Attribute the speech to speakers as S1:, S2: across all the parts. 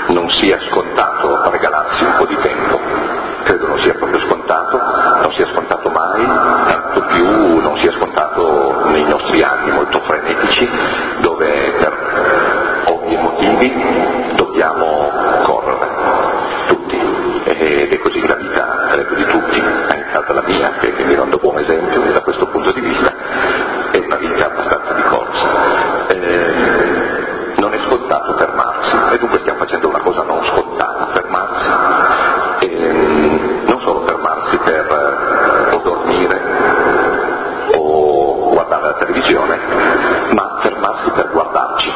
S1: non sia scontato regalarsi un po' di tempo, credo non sia proprio scontato, non sia scontato mai, tanto più non sia scontato nei nostri anni molto frenetici, dove per ovvi motivi dobbiamo correre, tutti, ed è così la vita, credo, di tutti, è iniziata la mia, che mi rendo buon esempio da questo punto di vista, è una vita abbastanza di corsa. Non è scontato fermarsi, e dunque stiamo facendo una cosa non scontata, fermarsi, non solo fermarsi per o dormire o guardare la televisione, ma fermarsi per guardarci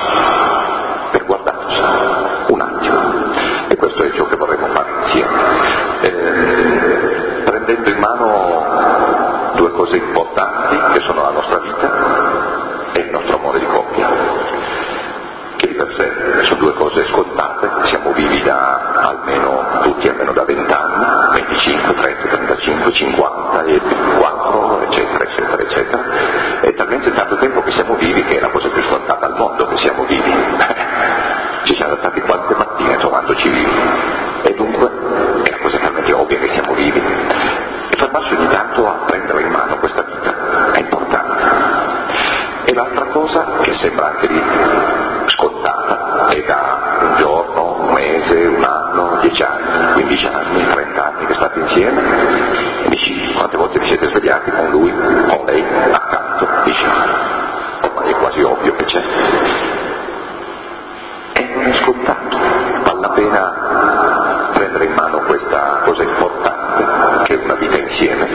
S1: un attimo, e questo è ciò che vorremmo fare insieme, prendendo in mano due cose importanti che sono la nostra vita e il nostro amore di coppia, che di per sé sono due cose scontate. Siamo vivi da almeno da 20 anni, 25, 30, 35, 50 e 4, eccetera, eccetera, eccetera. È talmente tanto tempo che siamo vivi che è la cosa più scontata al mondo che siamo vivi. Ci siamo stati quante mattine trovandoci vivi, e dunque è una cosa talmente ovvia che siamo vivi. E fermarsi ogni tanto a prendere in mano questa vita è importante. E l'altra cosa, che sembra anche lì scontata, è da un giorno, un mese, un anno, 10 anni, 15 anni, 30 anni che state insieme, e dici, quante volte vi siete svegliati con lui, con lei, accanto, dici, ormai è quasi ovvio che c'è. E non è scontato, vale la pena prendere in mano questa cosa importante che è una vita insieme,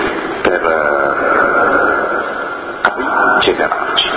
S1: per rigenerarci,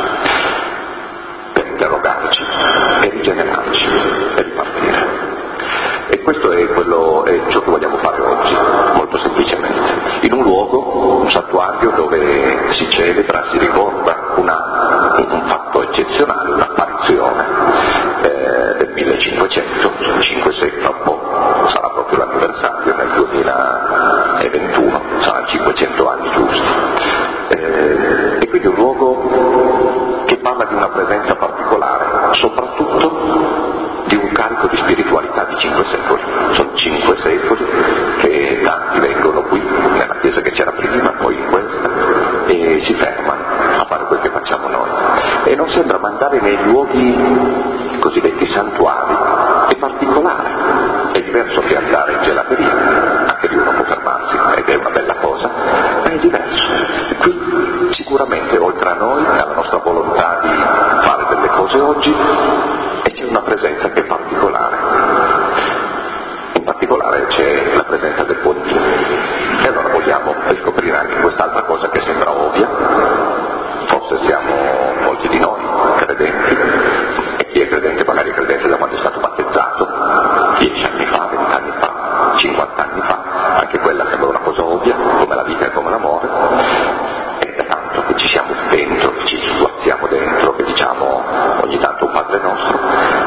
S1: per interrogarci e rigenerarci e ripartire. E questo è ciò che vogliamo fare oggi, molto semplicemente, in un luogo, un santuario dove si celebra, si ricorda un fatto eccezionale, un'apparizione del 1500, 5-6 fra un po', sarà proprio l'anniversario nel 2021, saranno 500 anni giusti. E quindi un luogo che parla di una presenza particolare, soprattutto di un carico di spiritualità di 5 secoli. Sono 5 secoli che tanti vengono qui, nella chiesa che c'era prima, poi in questa, e si fermano a fare quel che facciamo noi. E non sembra mandare nei luoghi cosiddetti santuari, è particolare, è diverso che andare in gelateria, anche lì uno può fermarsi ed è una bella cosa, ma è diverso. Qui sicuramente oltre a noi, alla nostra volontà di fare delle cose oggi, e c'è una presenza che è particolare. In particolare c'è la presenza del buon Dio. E allora vogliamo riscoprire anche quest'altra cosa che sembra ovvia. Forse siamo molti di noi credenti, e chi è credente magari è credente da quando è stato battezzato, 10 anni fa, 20 anni fa, 50 anni fa, anche quella sembra una cosa ovvia, come la vita e come l'amore, e da tanto che ci siamo dentro, che ci sguazziamo dentro, che diciamo ogni tanto un Padre nostro,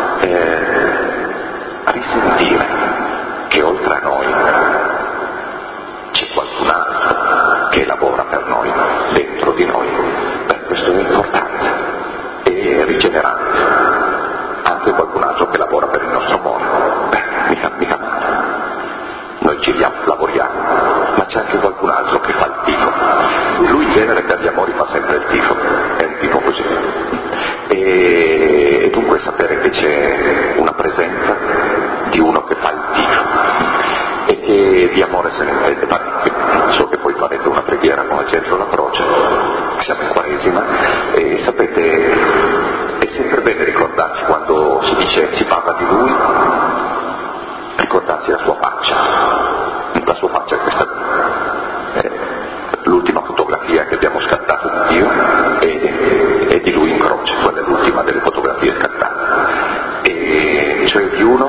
S1: risentire che oltre a noi c'è qualcun altro che lavora per noi, dentro di noi. Questo è importante e rigenerante. Anche qualcun altro che lavora per il nostro amore, mica male. Noi ci lavoriamo, ma c'è anche qualcun altro che fa il tifo. Lui in genere per gli amori fa sempre il tifo, è un tipo così. E dunque sapere che c'è una presenza di uno che fa il tifo e che di amore se ne intende parecchio. So che poi farete una preghiera con al centro la croce, siamo in Quaresima, e sapete, è sempre bene ricordarci quando si parla di lui, ricordarsi la sua faccia è questa. L'ultima fotografia che abbiamo scattato di Dio è di lui in croce, quella è l'ultima delle fotografie scattate, e cioè di uno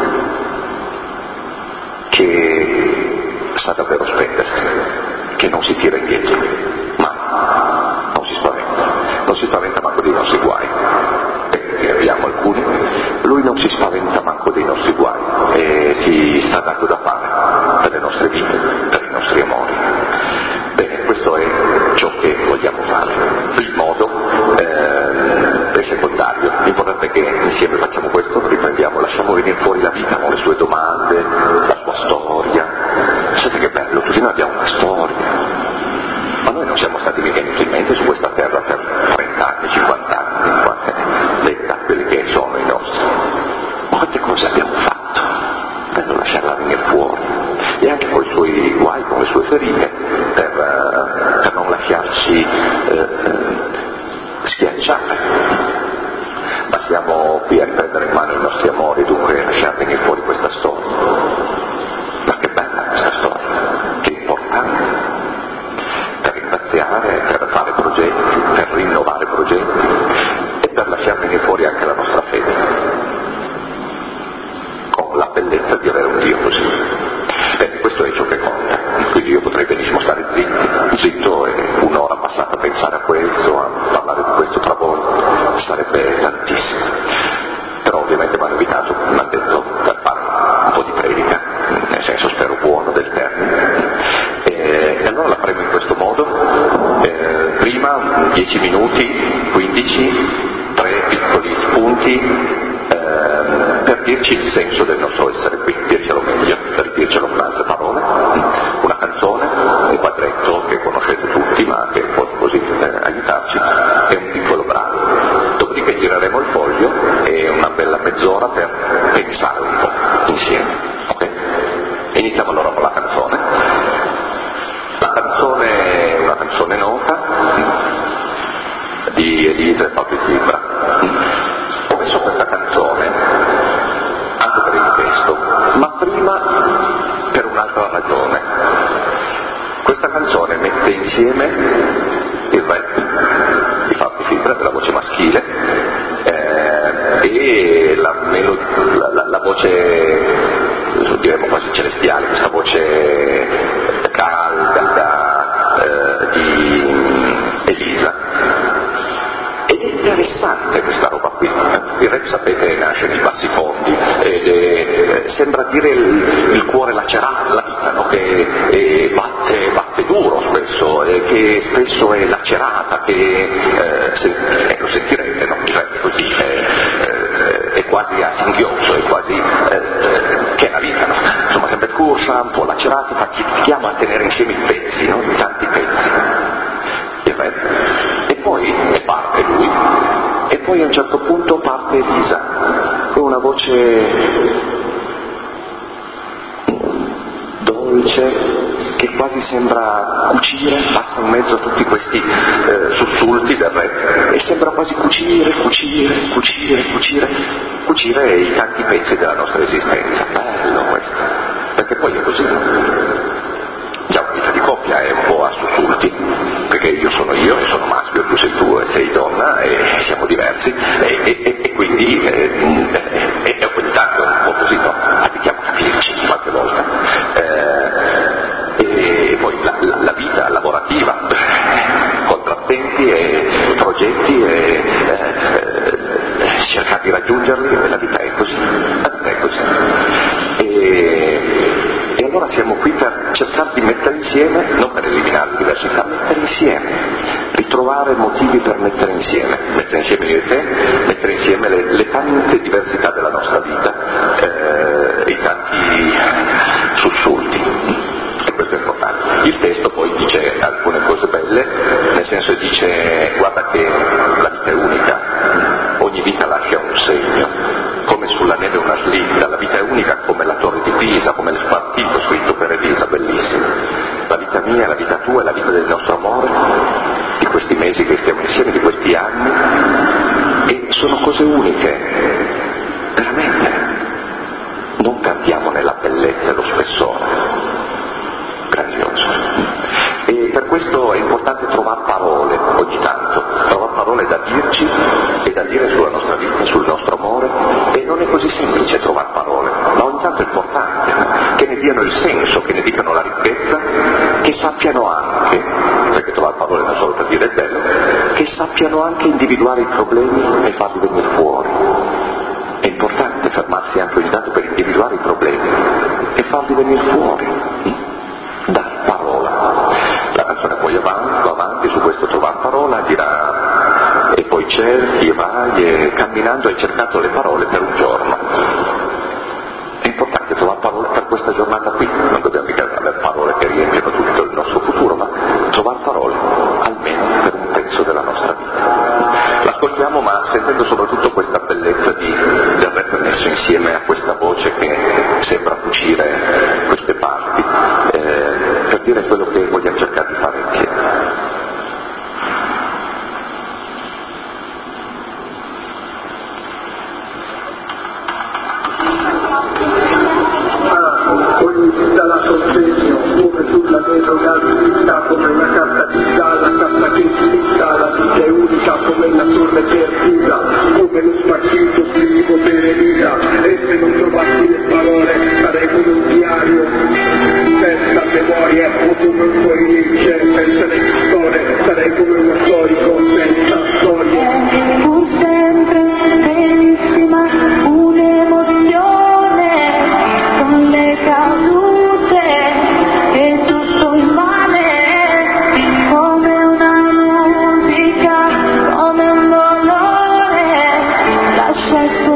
S1: che sa davvero spendersi, che non si tira indietro, ma non si spaventa manco dei nostri guai, perché abbiamo alcuni, lui non si spaventa manco dei nostri guai e si sta dando da fare per le nostre vite, per i nostri amori. Bene, questo è ciò che vogliamo fare. Il modo è secondario, l'importante è che insieme facciamo questo, riprendiamo la lasciamo venire fuori la vita con le sue domande, la sua storia. Sapete che bello, tutti noi abbiamo una storia. Ma noi non siamo stati mica inutilmente su questa terra per 30 anni, 50 anni, l'età, quelli che sono i nostri. Ma quante cose abbiamo fatto per non lasciarla venire fuori? E anche con i suoi guai, con le sue ferite, per non lasciarci schiacciare. Ma siamo qui a riprendere in mano i nostri amori, dunque lasciar venire fuori questa storia. Ma che bella questa storia, che importante! Per ringraziare, per fare progetti, per rinnovare progetti e per lasciar venire fuori anche la nostra fede, con la bellezza di avere un Dio così. Questo è ciò che conta, quindi io potrei benissimo stare zitto e un'ora passata a pensare a questo, a parlare di questo tra voi, sarebbe tantissimo. Però ovviamente mi hanno invitato, mi hanno detto, per fare un po' di predica, nel senso spero buono del termine. E allora la prendo in questo modo, prima 10 minuti, 15, 3 piccoli spunti per dirci il senso del nostro essere qui, dircelo meglio, per dircelo con altre parole, una canzone, un quadretto che conoscete tutti ma che può così aiutarci, e un piccolo brano. Dopodiché gireremo il foglio e una bella mezz'ora per pensare un po' insieme, ok? Iniziamo allora con la canzone. La canzone è una canzone nota di Elisa e Fabio Fibra. Ho messo questa canzone anche per il testo, ma prima per un'altra ragione. Questa canzone mette insieme il rap di Fabio Fibra, della voce maschile, e la voce, diremmo quasi celestiale, questa voce calda di Elisa. Ed è interessante questa roba qui. Il rap, sapete, nasce nei bassi fondi ed sembra dire il cuore lacerato, la vita, no? Che batte duro spesso, che spesso è lacerata, che lo sentirete, no? Il rap così è quasi a singhiozzo, è quasi che è la vita, no? Insomma, sempre corsa, un po' lacerata, infatti ti chiama a tenere insieme i pezzi, no? Tanti pezzi. Il rap. E poi parte lui, e poi a un certo punto parte Elisa, con una voce dolce, che quasi sembra cucire, passa in mezzo a tutti questi sussulti del rap, e sembra quasi cucire i tanti pezzi della nostra esistenza. Bello questo, perché poi è così. Già una vita di coppia è un po' a sussulti, perché io sono maschio, tu sei tu e sei donna e siamo diversi e quindi ogni tanto è un po' così, no? Abitiamo a capirci qualche volta. E poi la vita lavorativa, contrattempi e progetti e cercare di raggiungerli, la vita è così, E allora siamo qui per cercare di mettere insieme, non per eliminare le diversità, mettere insieme, ritrovare motivi per mettere insieme io e te, mettere insieme le tante diversità della nostra vita, i tanti sussulti. E questo è importante. Il testo poi dice alcune cose belle, nel senso dice: guarda che la vita è unica, ogni vita lascia un segno, come sulla neve una slitta, la vita è unica come la torre di Pisa, come il spartito scritto per Elisa, bellissimo. La vita mia, la vita tua, la vita del nostro amore, di questi mesi che stiamo insieme, di questi anni, e sono cose uniche, veramente. Non perdiamo nella bellezza e lo spessore, grandioso. E per questo è importante trovare parole ogni tanto, trovare parole da dirci e da dire sulla nostra vita, sul nostro amore, e non è così semplice trovare parole, ma ogni tanto è importante che ne diano il senso, che ne dicano la ricchezza, che sappiano anche, perché trovare parole non è solo per dire il bello, che sappiano anche individuare i problemi e farli venire fuori. È importante fermarsi anche ogni tanto per individuare i problemi e farli venire fuori. Dare parola. La canzone poi va avanti su questo trovare parola, dirà: e poi cerchi e vai e camminando hai cercato le parole per un giorno. del rap messo insieme a questa voce che sembra cucire queste parti, per dire quello che vogliamo cercare di fare insieme.
S2: Ogni vita la consegno, come sulla derogabilità, come una carta vita, la carta che scritta, la vita è unica come la torre perduta, come lo spartito scrivo per vita, e se non trovassi le parole sarei come un diario senza memoria, o come un fuorilegge senza le storie, sarei come uno storico senza storie.
S3: Pur sempre benissima un'emozione con le cadute e tutto il male, come una musica, come un dolore, lascia il suo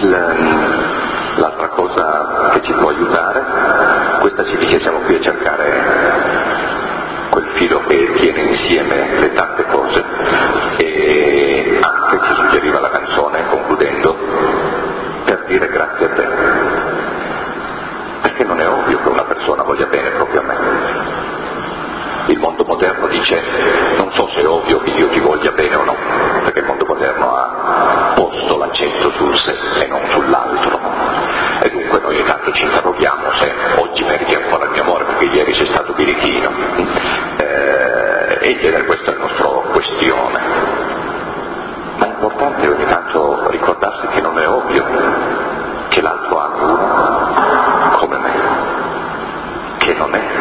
S1: L'altra cosa che ci può aiutare, questa ci dice siamo qui a cercare quel filo che tiene insieme le tante cose, e anche ci suggeriva la canzone, concludendo, per dire grazie a te, perché non è ovvio che una persona voglia bene proprio a me. Il mondo moderno dice non so se è ovvio che io ti voglia bene o no, perché il mondo moderno ha posto l'accento sul sé e non sull'altro, e dunque noi intanto ci interroghiamo se oggi meriti ancora il mio amore perché ieri sei stato birichino, e in genere questa è la nostra questione. Ma è importante ogni tanto ricordarsi che non è ovvio che l'altro ami uno come me, che non è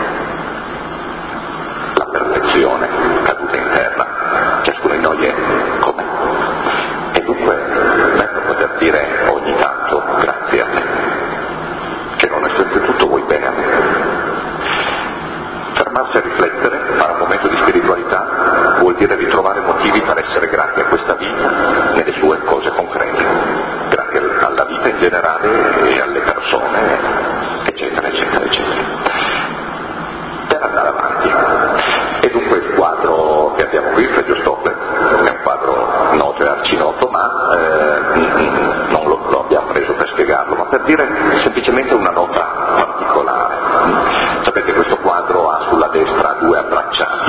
S1: la perfezione caduta in terra, ciascuno di noi è come, e dunque per poter dire ogni tanto grazie a te, che nonostante tutto vuoi bene a me. Fermarsi a riflettere, fare un momento di spiritualità, vuol dire ritrovare motivi per essere grati a questa vita nelle sue cose concrete, grati alla vita in generale e alle persone, eccetera, eccetera, eccetera, per andare avanti. E dunque il quadro che abbiamo qui, Fredjo Stoffer, è un quadro noto e arcinoto, ma non lo abbiamo preso per spiegarlo, ma per dire semplicemente una nota particolare. Sapete, questo quadro ha sulla destra due abbracciati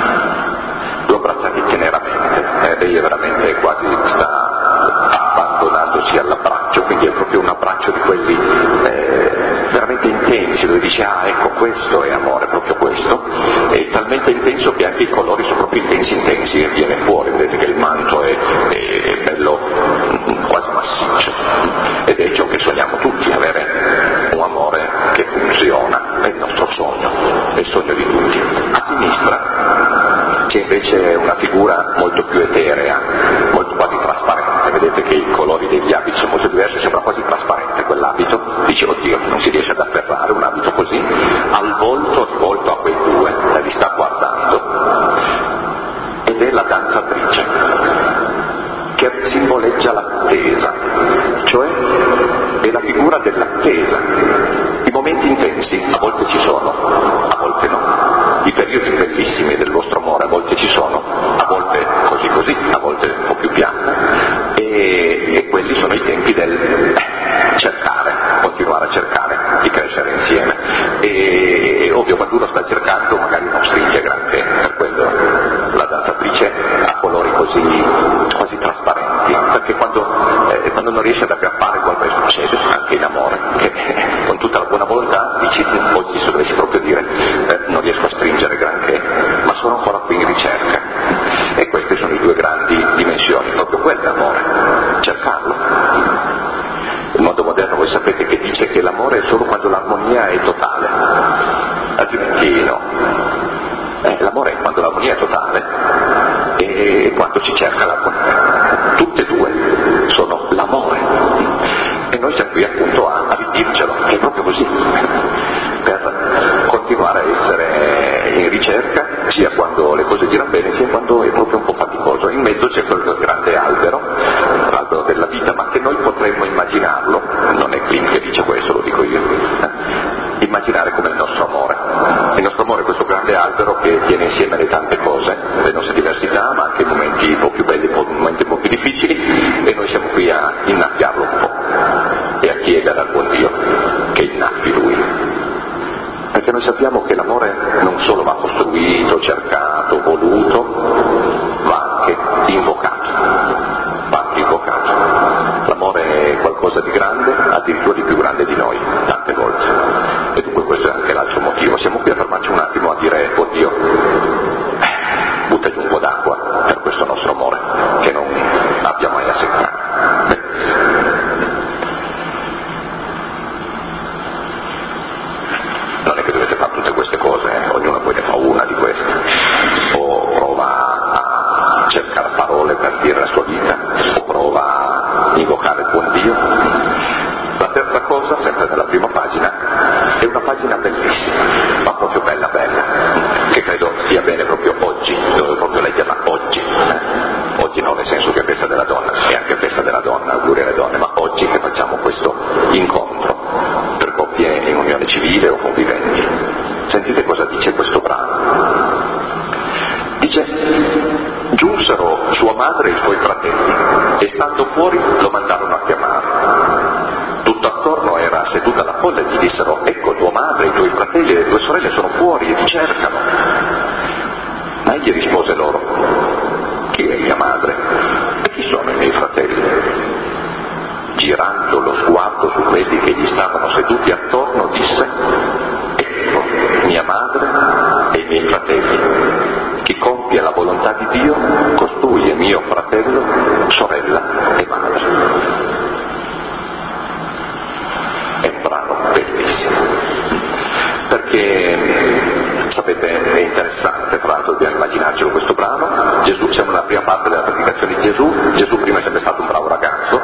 S1: teneramente, lei è veramente quasi sta abbandonandosi all'abbraccio, quindi è proprio un abbraccio di quelli veramente intensi, dove dice ecco questo è amore, proprio questo, è talmente intenso che anche i colori sono proprio intensi e viene fuori, vedete che il manto è bello quasi massiccio, ed è ciò che sogniamo tutti, avere un amore che funziona, è il nostro sogno, è il sogno di tutti. A sinistra c'è invece una figura molto più eterea, molto quasi trasparente, vedete che i colori degli abiti sono molto diversi, sembra quasi trasparente quell'abito, dice oddio non si riesce ad afferrare un abito così, al volto rivolto a quei due, li sta guardando, ed è la danzatrice che simboleggia l'attesa, cioè è la figura dell'attesa. I momenti intensi a volte ci sono, a volte no, i periodi bellissimi del vostro amore a volte ci sono, a volte così, a volte un po' più piano, e quelli sono i tempi del cercare, continuare a cercare di crescere insieme, e ovvio quando uno sta cercando magari non stringe granché, per quello la danzatrice ha colori così quasi trasparenti, perché quando non riesce ad aggrappare qualcosa succede anche in amore, che con tutta la buona volontà dici oggi se dovessi proprio dire non riesco a stringere granché, ma sono ancora qui in ricerca, e queste sono le due grandi dimensioni, proprio quel l'amore, cercarlo. Il mondo moderno voi sapete che dice che l'amore è solo quando l'armonia è totale, altrimenti no. L'amore è quando l'armonia è totale e quando ci cerca l'armonia, tutte e due sono l'amore, e noi siamo qui appunto a ridircelo, che è proprio così, per continuare a essere in ricerca sia quando le cose girano bene sia quando è proprio un po' faticoso. In mezzo c'è quel grande albero, l'albero della vita, ma che noi potremmo immaginarlo, non è Klimt che dice questo, lo dico io, immaginare come il nostro amore. Il nostro amore è questo grande albero che tiene insieme le tante cose, le nostre diversità, ma anche i momenti un po' più belli, i momenti un po' più difficili, e noi siamo qui a innaffiarlo un po' e a chiedere al buon Dio che innaffi Lui. Perché noi sappiamo che l'amore non solo va costruito, cercato, voluto, va anche invocato, L'amore è qualcosa di grande, addirittura di più grande di noi, tante volte. E dunque questo è anche l'altro motivo. Siamo qui a fermarci un attimo a dire, oddio, buttagli un po' d'acqua per questo nostro amore, che non abbia mai a seccare. Non è che dovete fare tutte queste cose, ognuno poi ne fa una di queste, o prova a cercare parole per dire la sua vita, o prova a invocare il buon Dio. La terza cosa, sempre nella prima pagina, è una pagina bellissima, ma proprio bella, che credo sia bene proprio oggi, devo proprio leggerla oggi, oggi non nel senso che è festa della donna, è anche festa della donna, auguri alle donne, ma oggi oggi che facciamo questo incontro per coppie in unione civile o conviventi. Sentite cosa dice questo brano. Dice: giunsero sua madre e i suoi fratelli e stando fuori lo mandarono a chiamare. Tutto attorno era seduta la folla e gli dissero: ecco tua madre, i tuoi fratelli e le tue sorelle sono fuori e ti cercano. Ma egli rispose loro: chi è mia madre e chi sono i miei fratelli? Girando lo sguardo su quelli che gli stavano seduti attorno disse: ecco mia madre e i miei fratelli. Chi compie la volontà di Dio, costui è mio fratello, sorella e madre. È un brano bellissimo, perché sapete, è interessante, tra l'altro dobbiamo immaginarcelo questo brano. Gesù, siamo nella prima parte della predicazione di Gesù. Gesù prima è sempre stato un bravo ragazzo,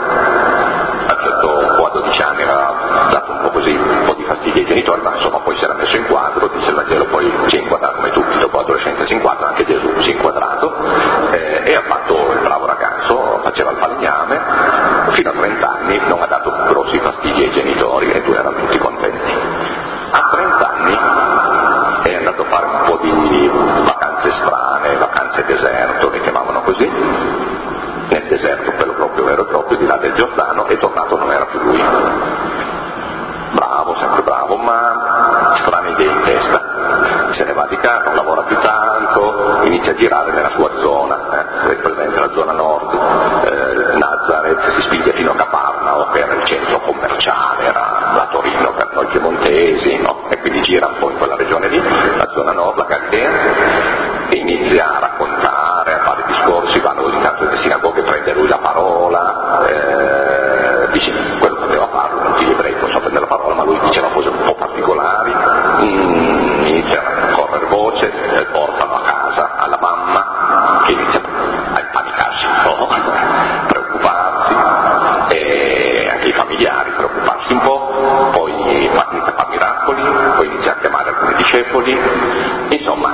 S1: a 12 anni aveva dato un po' di fastidio ai genitori, ma insomma poi si era messo in quadro, dice il Vangelo, poi si è inquadrato come tutti, dopo l'adolescenza si inquadra, anche Gesù si è inquadrato, e ha fatto il bravo ragazzo, faceva il falegname, fino a 30 anni non ha dato grossi fastidi ai genitori e erano tutti contenti. A 30 anni è andato a fare un po' di vacanze strane, vacanze deserto, le chiamavano così, nel deserto, quello proprio vero e proprio, di là del Giordano, e tornato non era più lui. Bravo, sempre bravo, ma strane idee in testa. Se ne va di casa, non lavora più tanto, inizia a girare nella sua zona, avete presente la zona nord, Nazareth, si spinge fino a Caparnao, che era il centro commerciale, era la Torino per noi piemontesi, no? E quindi gira un po' in quella regione lì, la zona nord, la Galilea, e inizia a raccontare, a fare discorsi, vanno ogni tanto nelle sinagoghe, prende lui la parola, dice quello poteva farlo, non gli ebrei possono prendere la parola, ma lui diceva cose un po' particolari, inizia a correre voce, portano a casa alla mamma che inizia a impanicarsi un po', preoccuparsi, e anche i familiari preoccuparsi un po', poi inizia a fare miracoli, poi inizia a chiamare alcuni discepoli, insomma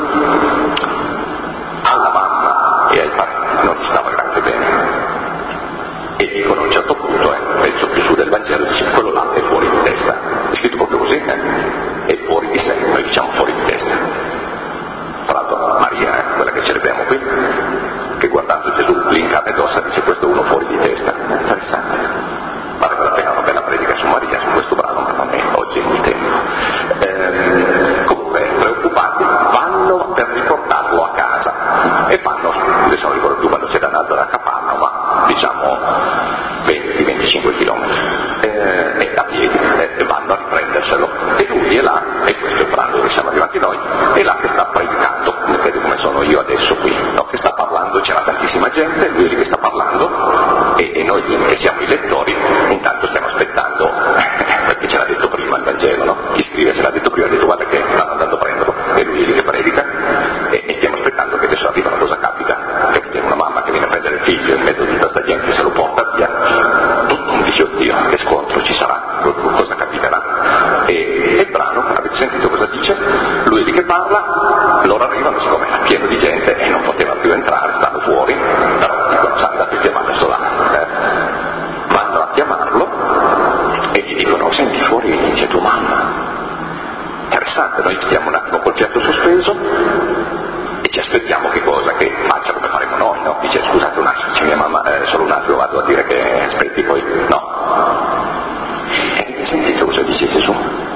S1: alla mamma e ai parenti non gli stava granché bene. E dicono a un certo punto, pezzo più su del Vangelo, dice quello là è fuori di testa, è scritto proprio così, è fuori di sé, noi diciamo fuori di testa. Tra l'altro Maria, quella che celebriamo qui, che guardando Gesù lì in carne ed ossa dice questo è uno fuori di testa, è interessante. Vale la pena una bella predica su Maria, su questo brano, ma non è oggi il tempo. Comunque preoccupati vanno per riportarlo a casa e fanno, adesso non ricordo più quando c'era andato da Caparnao, ma diciamo 20-25 km, e a piedi, e vanno a riprenderselo, e lui è là, e questo è il brano dove siamo arrivati noi, è là che sta predicando, vedete come sono io adesso qui, no? Che sta parlando, c'era tantissima gente, lui è lì che sta parlando, e noi che siamo i lettori intanto stiamo aspettando, perché ce l'ha detto prima il Vangelo, no? Chi scrive ce l'ha detto prima, ha detto guarda che stanno andando a prenderlo, e lui è lì che predica, e stiamo aspettando che adesso arrivano, cosa capita? Perché una mamma che viene a prendere il figlio in mezzo a tutta questa gente se lo porta via, dice oddio che scontro ci sarà, cosa capiterà, e il brano, avete sentito cosa dice? Lui è lì che parla, loro arrivano, siccome era pieno di gente e non poteva più entrare, stanno fuori, però dicono sa andate a chiamare sto là, vanno a chiamarlo e gli dicono senti fuori c'è tua mamma. Interessante, noi stiamo un attimo col fiato sospeso e ci aspettiamo che cosa? Che faccia come faremo noi, no? Dice scusate un attimo, c'è mia mamma, solo un attimo vado a dire che aspetti poi, no? E sentite cosa dice Gesù?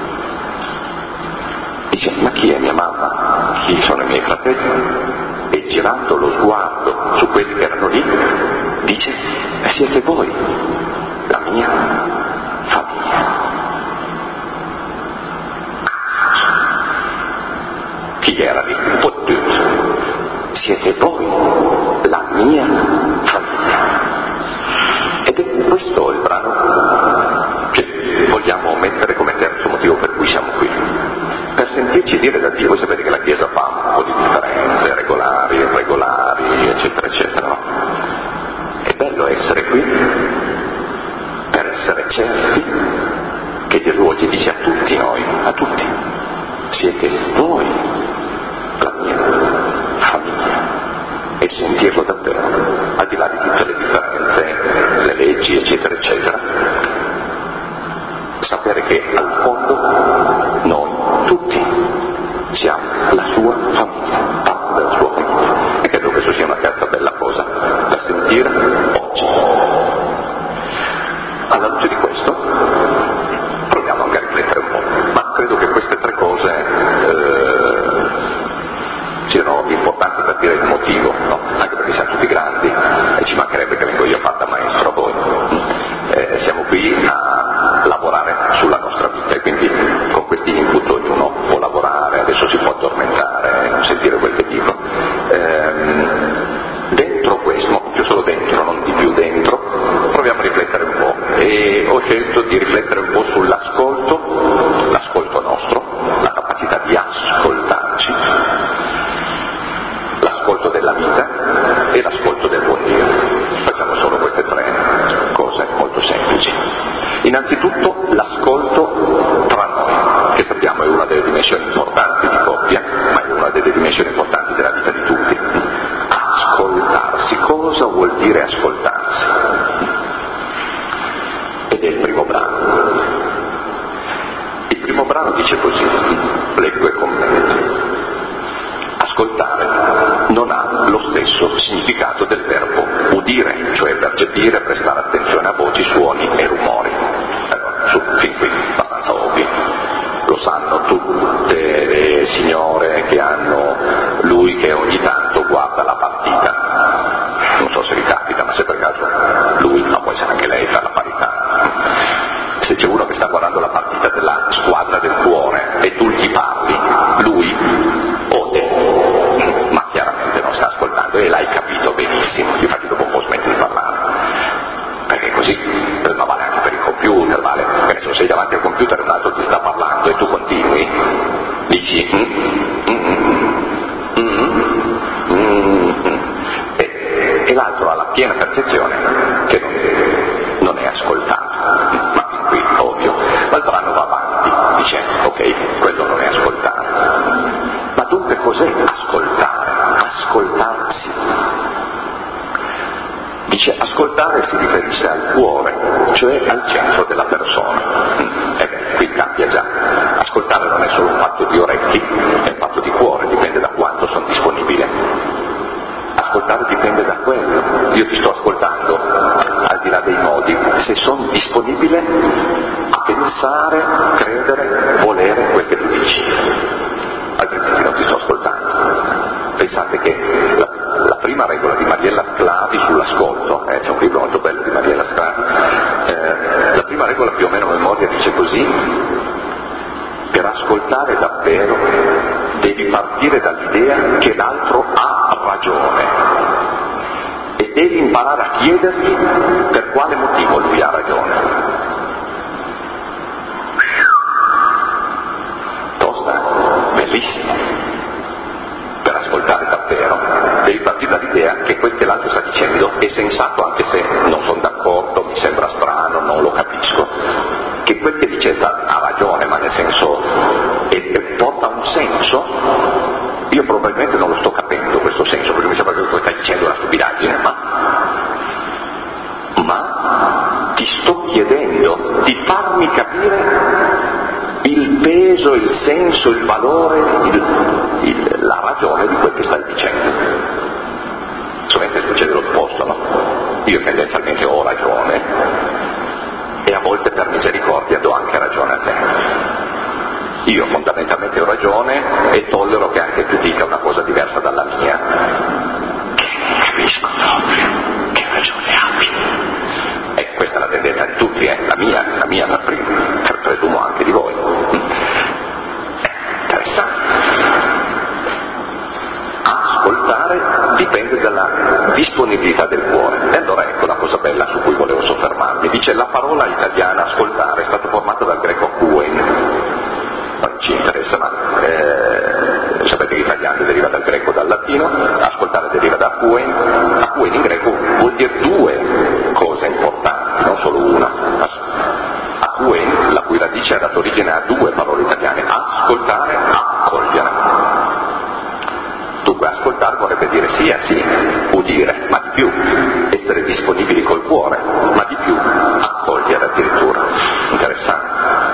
S1: Dice ma chi è mia mamma? Chi sono i miei fratelli? E girando lo sguardo su quelli che erano lì dice siete voi, la mia famiglia. Chi era lì? Un po' tutti. Siete voi, la mia famiglia. Ed è questo il brano che vogliamo mettere come terzo motivo per cui siamo qui. Per sentirci dire da Dio, voi sapete che la Chiesa fa un po' di differenze, regolari, irregolari, eccetera, eccetera, no? È bello essere qui per essere certi che Gesù oggi dice a tutti noi, a tutti, siete voi la mia famiglia, e sentirlo davvero, al di là di tutte le differenze, le leggi, eccetera, eccetera, sapere che al fondo noi tutti siamo la sua famiglia, parte della sua famiglia. E credo che questo sia una terza bella cosa da sentire oggi. Alla luce di questo proviamo anche a riflettere un po', ma credo che queste tre cose siano importanti per dire il motivo, no? Anche perché siamo tutti grandi e ci mancherebbe che vengo io a fare da maestro a voi. Siamo qui a lavorare sulla nostra vita e quindi con questi input ognuno può lavorare, adesso si può addormentare, non sentire quel che dico. Dentro questo, più solo dentro, non di più dentro, proviamo a riflettere un po', e ho scelto di riflettere un po' l'ascolto nostro, la capacità di ascoltarci, l'ascolto della vita e l'ascolto del buon Dio. Facciamo solo queste tre cose molto semplici. Innanzitutto l'ascolto tra noi, che sappiamo è una delle dimensioni importanti di coppia, ma è una delle dimensioni importanti della vita di tutti. Ascoltarsi, cosa vuol dire ascoltarsi? Ed è il primo brano. Il primo brano dice così, leggo e commento. Ascoltare non ha lo stesso significato del verbo udire, cioè percepire, prestare attenzione a voci, suoni e rumori. Allora, fin qui, abbastanza ovvio. Lo sanno tutte le signore che hanno lui che ogni tanto guarda la partita. Non so se vi capita, ma se per caso lui, ma può essere anche lei, fa la parità. Se c'è uno che sta guardando la partita della squadra del cuore e tu gli parli, lui ode, ma chiaramente non sta ascoltando e l'hai capito benissimo, infatti dopo un po' smetti di parlare, perché così, ma vale anche per il computer, vale, perché se sei davanti al computer e un altro ti sta parlando e tu continui, dici e l'altro ha la piena percezione che non è ascoltato, ma fin qui ovvio. Ma il brano va avanti, dice ok, quello non è ascoltare. Ma dunque cos'è ascoltare? Ascoltarsi. Dice ascoltare si riferisce al cuore, cioè al centro della persona. E beh, qui cambia già. Ascoltare non è solo un fatto di orecchi, è un fatto di cuore, dipende da quanto sono disponibile. Ascoltare dipende da quello. Io ti sto ascoltando, al di là dei modi, se sono disponibile a pensare, credere, volere quel che tu dici. Altrimenti non ti sto ascoltando. Pensate che la prima regola di Mariella Sclavi sull'ascolto, c'è un libro molto bello di Mariella Sclavi, la prima regola più o meno a memoria dice così: per ascoltare davvero devi partire dall'idea che l'altro ha ragione e devi imparare a chiedergli per quale motivo lui ha ragione. Tosta, bellissimo. Per ascoltare davvero devi partire dall'idea che quel che l'altro sta dicendo è sensato, anche se non sono d'accordo, mi sembra strano, non lo capisco, che quel che dice ha ragione, ma nel senso porta un senso. Io probabilmente non lo sto capendo questo senso, perché mi sembra che stai dicendo una stupidaggine, ma ti sto chiedendo di farmi capire il peso, il senso, il valore, la ragione di quel che stai dicendo. Solamente succede l'opposto, no? Io tendenzialmente ho ragione e a volte per misericordia do anche ragione a te. Io fondamentalmente ho ragione e tollero che anche tu dica una cosa diversa dalla mia. Capisco proprio che ragione abbi. E questa è la tendenza di tutti, la mia per prima, presumo anche di voi. Interessante. Ascoltare dipende dalla disponibilità del cuore. E allora ecco la cosa bella su cui volevo soffermarmi. Dice la parola italiana ascoltare è stata formata dal greco akouein. Non ci interessa, ma sapete che italiano deriva dal greco, dal latino, ascoltare deriva da akouein. Akouein in greco vuol dire due cose importanti, non solo una. Akouein, la cui radice ha dato origine a due parole italiane, ascoltare, accogliere. Dunque ascoltare vorrebbe dire sì, udire, ma di più, essere disponibili col cuore, ma di più, accogliere addirittura. Interessante.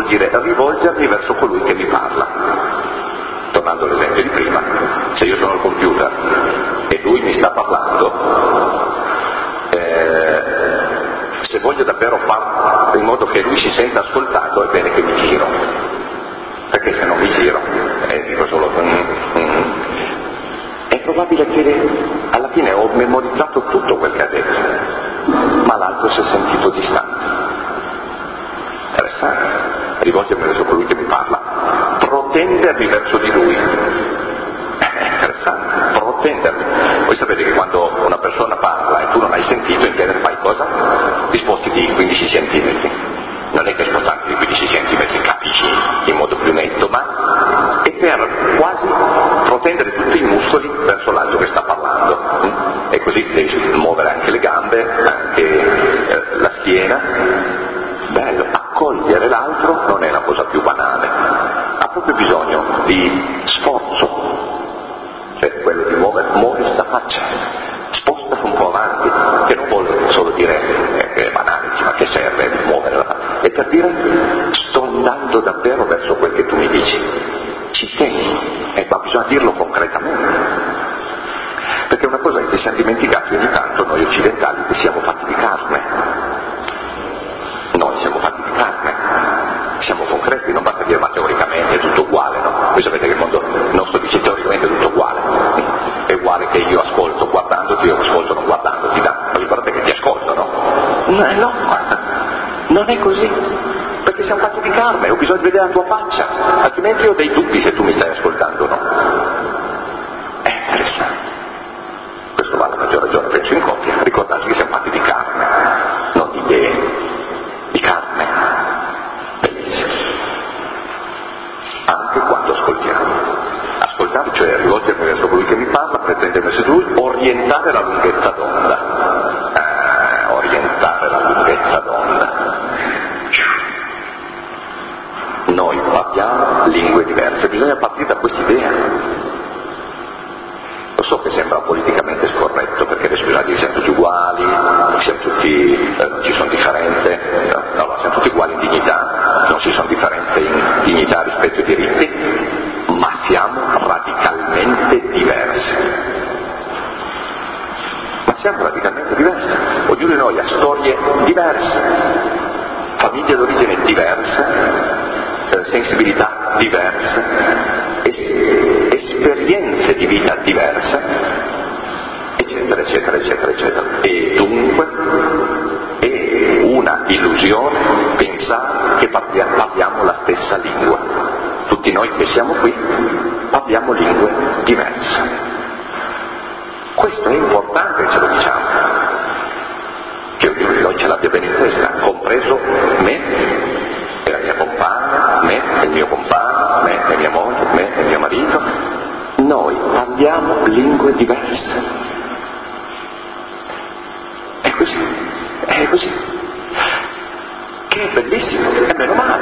S1: dire rivolgermi verso colui che mi parla. Tornando all'esempio di prima, se io sono al computer e lui mi sta parlando, se voglio davvero fare in modo che lui si senta ascoltato è bene che mi giro, perché se non mi giro dico solo è probabile che alla fine ho memorizzato tutto quel che ha detto, ma l'altro si è sentito distante. Interessante, rivolgermi verso colui che mi parla, protendermi verso di lui. Interessante, protendermi. Voi sapete che quando una persona parla e tu non hai sentito, in genere fai cosa? Ti sposti di 15 centimetri. Non è che spostarti di 15 centimetri capisci in modo più netto, ma è per quasi protendere tutti i muscoli verso l'altro che sta parlando. E così devi muovere anche le gambe, anche la schiena. Bello, accogliere l'altro non è una cosa più banale, ha proprio bisogno di sforzo, cioè quello di muovere la faccia, spostala un po' avanti, che non vuole solo dire che è banale, ma che serve muovere la faccia, è per dire sto andando davvero verso quel che tu mi dici, ci tengo, ma bisogna dirlo concretamente, perché è una cosa che ci siamo dimenticati ogni tanto noi occidentali, che siamo fatti di carne. Noi siamo fatti di carne, siamo concreti, non basta dire ma teoricamente è tutto uguale, no? Voi sapete che il mondo nostro dice teoricamente è tutto uguale, è uguale che io ascolto guardandoti, io ascolto non guardandoti, ma ricordate che ti ascolto, no? No, non è così, perché siamo fatti di carne, ho bisogno di vedere la tua faccia, altrimenti ho dei dubbi se tu mi stai ascoltando o no. È interessante. Questo vale a maggior ragione, penso in coppia, ricordarsi che siamo fatti di carne, non di idee. Di carne, bellissimo, anche quando ascoltare, cioè rivolgermi verso colui che mi parla, pretendere verso lui, orientare la lunghezza d'onda, noi parliamo lingue diverse, bisogna partire da quest'idea. Lo so che sembra politicamente scorretto, perché adesso bisogna dire siamo tutti uguali, siamo tutti, non ci sono differenze, no, siamo tutti uguali in dignità, non ci sono differenze in dignità rispetto ai diritti, ma siamo radicalmente diversi. Ognuno di noi ha storie diverse, famiglie d'origine diverse, sensibilità diverse, esperienze di vita diverse, eccetera, eccetera, eccetera, eccetera. E dunque è una illusione pensare che parliamo la stessa lingua. Tutti noi che siamo qui parliamo lingue diverse. Questo è importante che ce lo diciamo, che ognuno di noi ce l'abbia bene in testa, compreso me e la mia compagna, me e il mio compagno, me e mia moglie, me e mio marito. Noi parliamo lingue diverse. È così. Che è bellissimo, è meno male.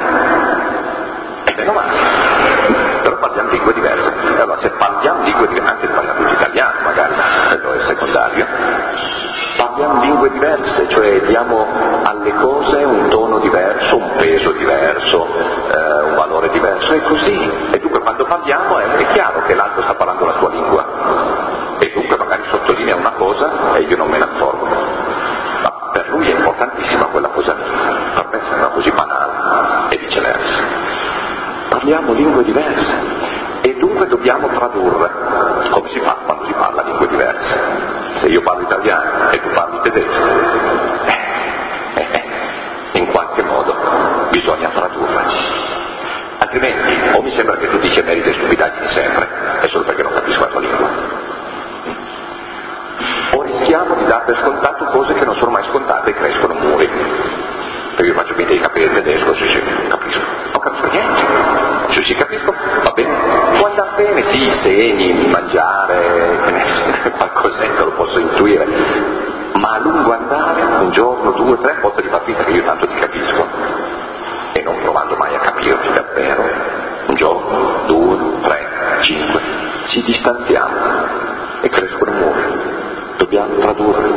S1: Però parliamo lingue diverse. Allora, se parliamo lingue diverse, anche se parliamo l'italiano, magari, quello è secondario, parliamo lingue diverse, cioè diamo alle cose un tono diverso, un peso diverso, un valore diverso, è così. E dunque quando parliamo è chiaro che l'altro sta parlando la sua lingua, e dunque magari sottolinea una cosa e io non me ne accorgo. Ma per lui è importantissima quella cosa lì, per me sembra così banale, e viceversa. Parliamo lingue diverse e dunque dobbiamo tradurre. Come si fa quando si parla lingue diverse? Se io parlo italiano e tu parli tedesco, in qualche modo bisogna tradurre. Altrimenti o mi sembra che tu dici meriti e stupidaggini sempre, è solo perché non capisco la tua lingua, o rischiamo di dar per scontato cose che non sono mai scontate e crescono muri. Perché io faccio finta di capire il tedesco, sì, capisco. Non capisco niente. Sì, capisco, va bene. Può andare bene, sì, segni, mangiare, qualcosetta lo posso intuire. Ma a lungo andare, un giorno, 2, 3, posso di far finta che io tanto ti capisco. E non provando mai a capirti davvero. Un giorno, 2, 3, 5, ci distanziamo e crescono muri. Dobbiamo tradurre.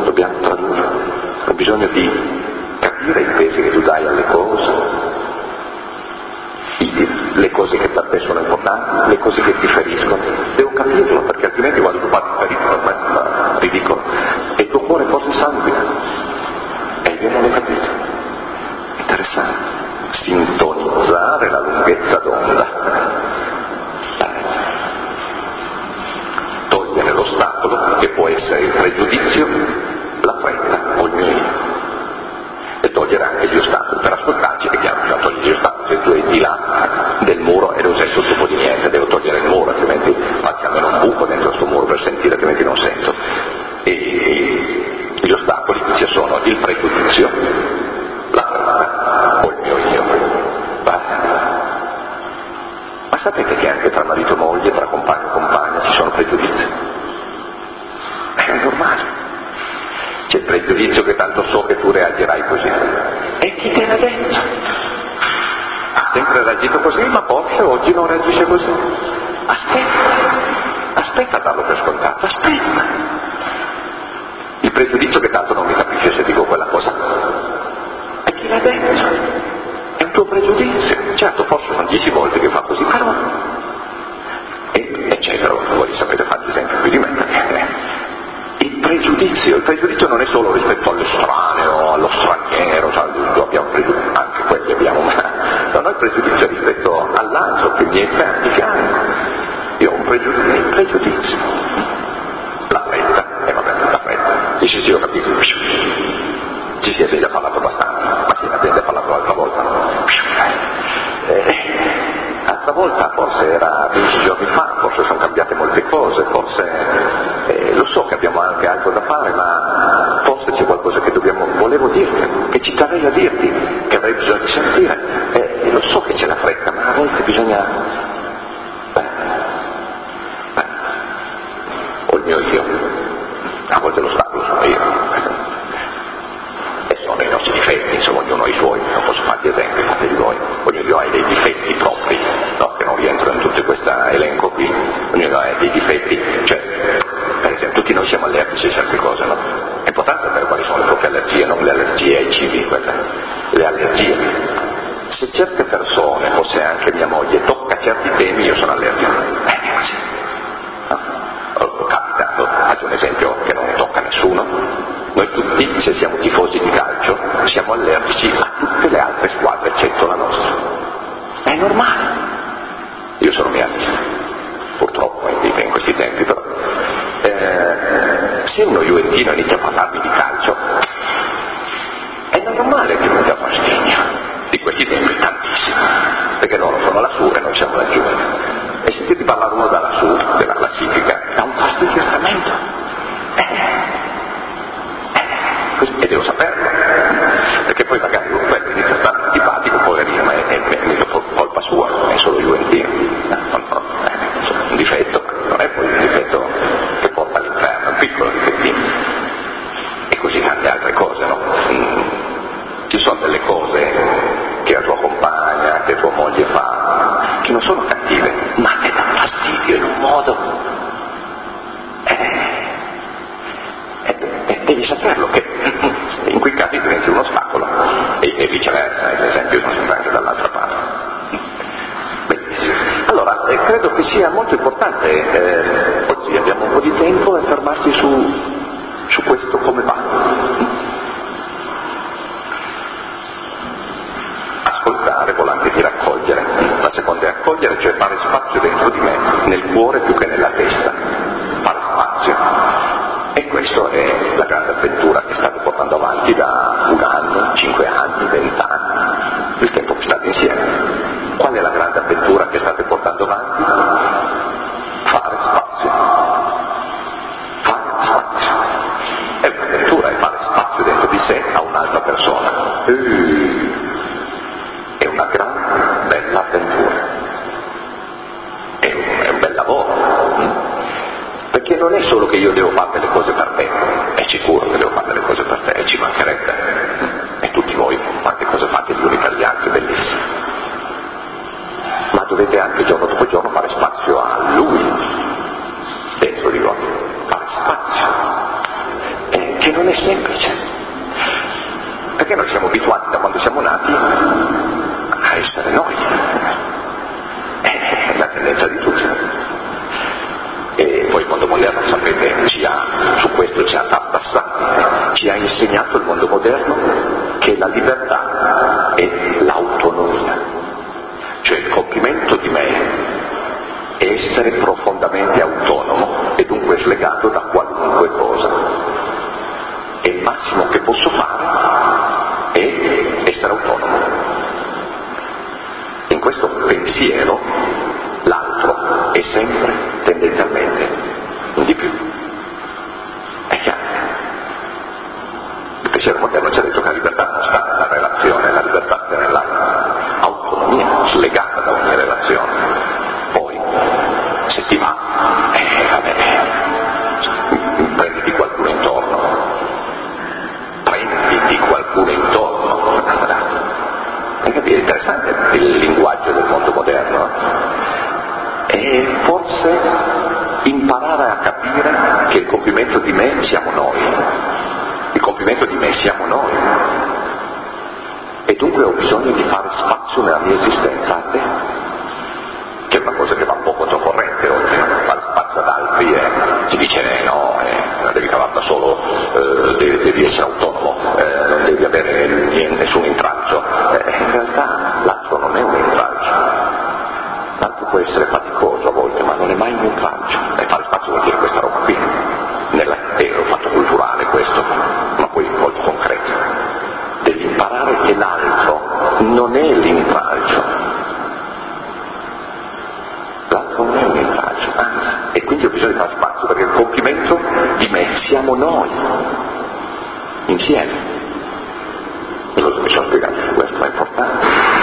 S1: Ho bisogno di capire i pesi che tu dai alle cose, le cose che per te sono importanti, le cose che ti feriscono. Devo capirlo, perché altrimenti quando tu parli feriscono, è ridicolo. E il tuo cuore forse sanguina. E io non l'ho capito. Interessante. Sintonizzare la lunghezza d'onda. Togliere l'ostacolo, che può essere il pregiudizio, la fretta o il mio io. E togliere anche gli ostacoli. Per ascoltarci è chiaro, bisogna togliere gli ostacoli. Se tu sei di là del muro e non sei sul tubo di niente, devo togliere il muro, altrimenti faccio almeno un buco dentro questo muro per sentire, altrimenti non sento. E gli ostacoli invece sono il pregiudizio, la fretta o il mio io. Ma sapete che anche tra marito e moglie, tra compagno e compagna ci sono pregiudizi? È normale. C'è il pregiudizio che tanto so che tu reagirai così. E chi te l'ha detto? Ha sempre reagito così, ma forse oggi non reagisce così. Aspetta a darlo per scontato, aspetta. Il pregiudizio che tanto non mi capisce se dico quella cosa. E chi l'ha detto? È un tuo pregiudizio. Certo, forse sono 10 volte che fa così, però. Eccetera, voi sapete fare esempi più di me. Il pregiudizio non è solo rispetto all'estraneo, allo straniero, abbiamo pregiudizio, anche quelli abbiamo, ma noi il pregiudizio è rispetto all'altro che mi è di fianco. Io ho un pregiudizio. La fretta, la fretta. Dice sì, ho capito. Ci siete già parlato abbastanza, ma sì, abbiamo parlato l'altra volta. L'altra volta forse era 20 giorni fa, forse sono cambiate molte cose, forse lo so che abbiamo anche altro da fare, ma forse c'è qualcosa che volevo dirti, che ci terrei a dirti, che avrei bisogno di sentire. Lo so che c'è la fretta, ma a volte bisogna... o il mio io, a volte l'ostacolo sono io. E sono i nostri difetti, insomma, ognuno ha i suoi, non posso farti esempi, fateli voi. Ognuno ha dei difetti propri, no? Che non rientrano in tutto questo elenco qui. Ognuno ha dei difetti, cioè, per esempio, tutti noi siamo allergici a certe cose, no? È importante sapere quali sono le proprie allergie, non le allergie ai cibi, le allergie. Se certe persone, forse anche mia moglie, tocca certi temi, io sono allergico. Così. No? Capita, faccio un esempio che non tocca a nessuno. Noi tutti, se siamo tifosi di calcio, siamo allergici a tutte le altre squadre eccetto la nostra. È normale. Io sono milanista, purtroppo in questi tempi, però. Se uno juventino inizia a parlarmi di calcio, è normale che mi dà fastidio. Di questi tempi tantissimo, perché loro sono lassù e noi siamo laggiù. E se ti parla uno da lassù, della classifica, dà un fastidio tremendo. E devo saperlo, perché poi magari quello inizia a stare antipatico, poverino, ma è colpa sua, non è solo juventino. Un difetto, non è poi un difetto che porta all'inferno, un piccolo difettino. E così tante altre cose, no? Ci sono delle cose che la tua compagna, che tua moglie fa, che non sono cattive, ma ti danno fastidio in un modo. Devi saperlo che in quei casi diventi un ostacolo e viceversa, ad esempio sono sempre anche dall'altra parte. Benissimo. Allora, credo che sia molto importante, oggi abbiamo un po' di tempo, e fermarsi su questo come va. Ascoltare vuol anche dire accogliere. La seconda è accogliere, cioè fare spazio dentro di me, nel cuore più che nella testa. Fare spazio. E questa è la grande avventura che state portando avanti da 1 anno, 5 anni, 20 anni, il tempo che state insieme. Qual è la grande avventura che state portando avanti? Fare spazio. Fare spazio. È un'avventura, è fare spazio dentro di sé a un'altra persona. È una grande, bella avventura. È un bel lavoro. Perché non è solo che io devo fare delle cose per te, è sicuro che devo fare delle cose per te, e ci mancherebbe. E tutti voi quante cose fate gli uni per gli altri, bellissime. Ma dovete anche giorno dopo giorno fare spazio a Lui, dentro di voi, fare spazio. Che non è semplice. Perché noi siamo abituati da quando siamo nati a essere noi. È la tendenza di tutti. E poi il mondo moderno, sapete, su questo ci ha tartassati, ci ha insegnato il mondo moderno che la libertà è l'autonomia, cioè il compimento di me è essere profondamente autonomo e dunque slegato da qualunque cosa. E il massimo che posso fare è essere autonomo. In questo pensiero l'altro è sempre tendenzialmente un di più. È chiaro. Il pensiero moderno ci ha detto che la libertà non sta nella relazione, la libertà sta nell'autonomia, slegata da ogni relazione. Poi, se ti va, vabbè, prenditi qualcuno intorno. Hai capito? È interessante il linguaggio del mondo moderno. E forse imparare a capire che il compimento di me siamo noi. Il compimento di me siamo noi. E dunque ho bisogno di fare spazio nella mia esistenza a te, che è una cosa che va un po' controcorrente oggi, no? Fare spazio ad altri si dice no, devi cavarla solo, devi essere autonomo, non devi avere nessun intralcio. In realtà l'altro non è un intralcio, l'altro può essere faticoso a volte, ma non è mai un intralcio. E fare spazio vuol dire questa roba qui, è un fatto culturale questo, ma poi molto concreto. Devi imparare che l'altro non è l'intralcio, l'altro non è un intralcio, anzi, e quindi ho bisogno di fare spazio perché il compimento di me siamo noi, insieme. Mi sono spiegato su questo, è importante.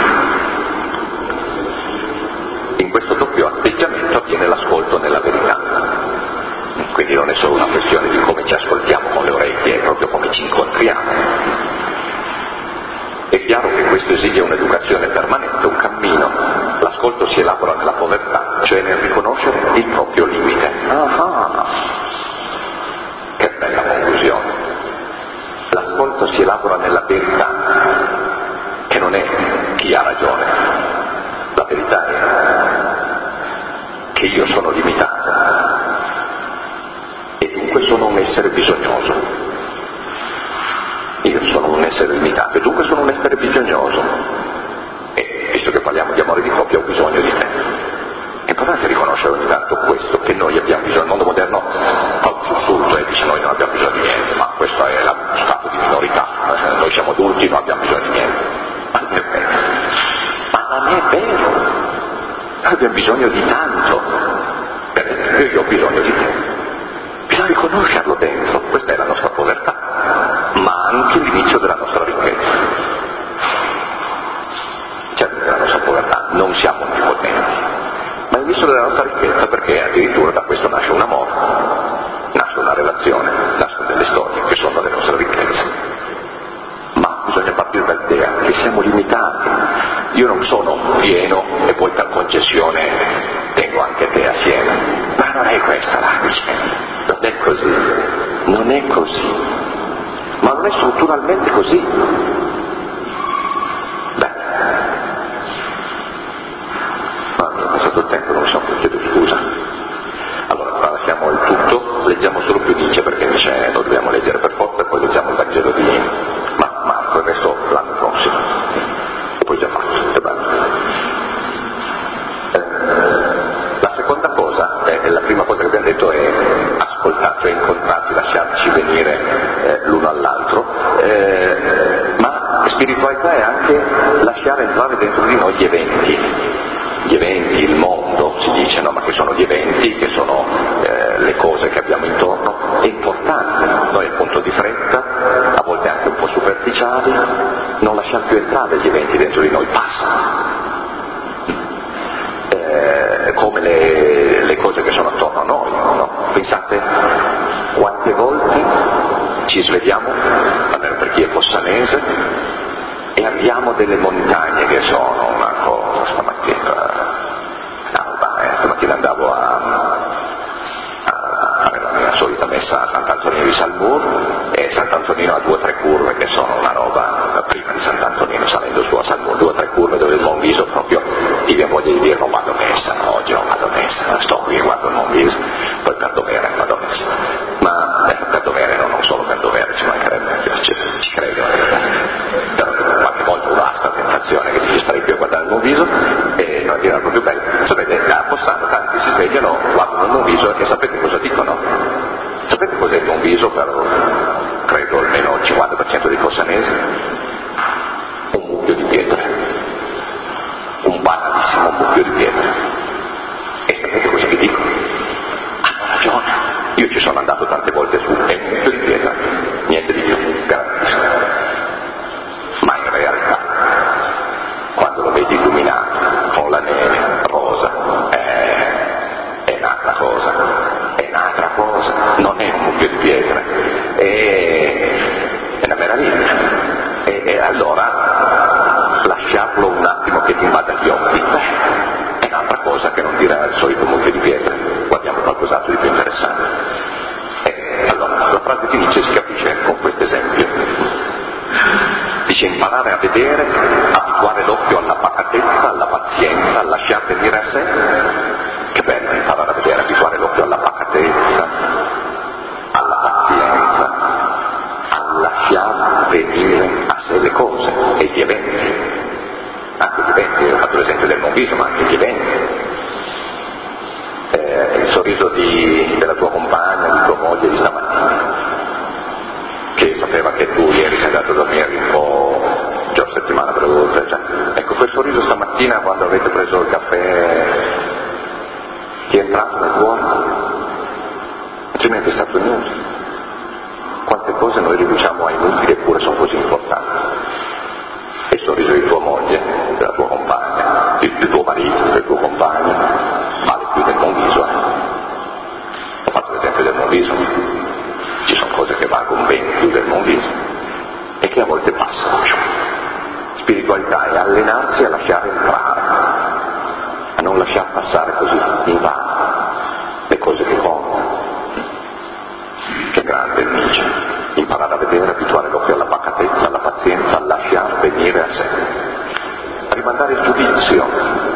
S1: In questo doppio atteggiamento avviene l'ascolto nella verità. Quindi non è solo una questione di come ci ascoltiamo con le orecchie, è proprio come ci incontriamo. È chiaro che questo esige un'educazione permanente, un cammino. L'ascolto si elabora nella povertà, cioè nel riconoscere il proprio limite. Che bella conclusione. L'ascolto si elabora nella verità, che non è chi ha ragione. La verità è che io sono limitato e dunque sono un essere bisognoso. Io sono un essere limitato e dunque sono un essere bisognoso. E visto che parliamo di amore di coppia, ho bisogno di te. È importante riconoscere ogni tanto questo, che noi abbiamo bisogno. Il mondo moderno fa un sussulto e dice noi non abbiamo bisogno di niente, ma questo è lo stato di minorità. Noi siamo adulti, non abbiamo bisogno di niente. Ma non è vero. Ma non è vero. Noi abbiamo bisogno di tanto. Per esempio, io ho bisogno di te. Bisogna riconoscerlo dentro, questa è la nostra povertà, ma anche l'inizio della nostra ricchezza. Certo, della nostra povertà non siamo onnipotenti, ma l'inizio della nostra ricchezza, perché addirittura da questo nasce un amore, nasce una relazione, nascono delle storie che sono le nostre ricchezze. Ma bisogna partire dall'idea che siamo limitati. Io non sono pieno e poi per concessione tengo anche te assieme. Ma non è questa la risposta. Non è così, non è così, ma non è strutturalmente così. Beh, mi è passato il tempo, non mi sono più chiesto scusa. Allora, tralasciamo il tutto, leggiamo solo più Nietzsche perché Nietzsche lo dobbiamo leggere per forza e poi leggiamo il Vangelo di Marco, il resto l'anno prossimo. E poi già fatto, è bello. La seconda cosa, la prima cosa che abbiamo detto è ascoltare, cioè incontrarci, lasciarci venire l'uno all'altro, ma spiritualità è anche lasciare entrare dentro di noi gli eventi, il mondo, si dice, no? Ma che sono gli eventi, che sono le cose che abbiamo intorno, è importante. Noi appunto di fretta, a volte anche un po' superficiali, non lasciamo più entrare gli eventi dentro di noi, passano. Come le cose che sono attorno a noi, no? Pensate quante volte ci svegliamo, almeno per chi è fossanese, e abbiamo delle montagne che sono una cosa. Stamattina andavo a fare la mia solita messa a Sant'Antonio di Salmur e e Sant'Antonino ha 2 o 3 curve che sono una roba, prima di Sant'Antonino salendo su a Salmo, 2 o 3 curve dove il Monviso proprio ti viene voglia di dire non vado a messa, no, oggi non vado a messa, sto qui e guardo il Monviso, poi per dovere vado a messa, ma per dovere non solo per dovere, ci mancherebbe, ci credo, però qualche volta uno ha questa tentazione che dici starei più a guardare il Monviso e non dire proprio bello. Sapete, a Fossano tanti si svegliano, guardano il Monviso e sapete cosa dicono? Sapete cos'è il Monviso per, credo, almeno il 50% dei fossanesi? Un mucchio di pietre, un banalissimo mucchio di pietre. E sapete cosa vi dico? Hanno ragione, io ci sono andato tante volte su, è un mucchio di pietra, niente di più, grandissimo. Ma in realtà, quando lo vedi illuminato, con la neve rosa, è un'altra cosa, non è un mucchio di pietre, è una meraviglia. E allora lasciarlo un attimo che ti invada gli occhi, è un'altra cosa che non dire al solito mucchio di pietre. Guardiamo qualcos'altro di più interessante. Allora, la frase di Nietzsche si capisce con questo esempio. Dice imparare a vedere, abituare l'occhio alla pacatezza, alla pazienza, a lasciar venire a sé. Che bello imparare a vedere, abituare l'occhio alla pacatezza, alla pazienza, a lasciar venire a sé le cose e gli eventi. Anche gli eventi, ho fatto l'esempio del Monviso, ma anche gli eventi. Il sorriso della tua compagna, di tua moglie di stamattina, che sapeva che tu ieri sei andato a dormire un po' già settimana per cioè, ecco quel sorriso stamattina quando avete preso il caffè ti è entrato nel cuore, altrimenti è stato inutile. Quante cose noi riduciamo a inutili eppure sono così importanti. E il sorriso di tua moglie, della tua compagna, del tuo marito, del tuo compagno, vale più del Monviso. Ho fatto l'esempio del Monviso, ci sono cose che valgono ben più del Monviso e che a volte passano. Spiritualità è allenarsi a lasciare entrare, a non lasciar passare così in vano le cose che contano. Che grande Nietzsche, imparare a vedere, abituare l'occhio alla pacatezza, alla pazienza, a lasciar venire a sé, a rimandare il giudizio.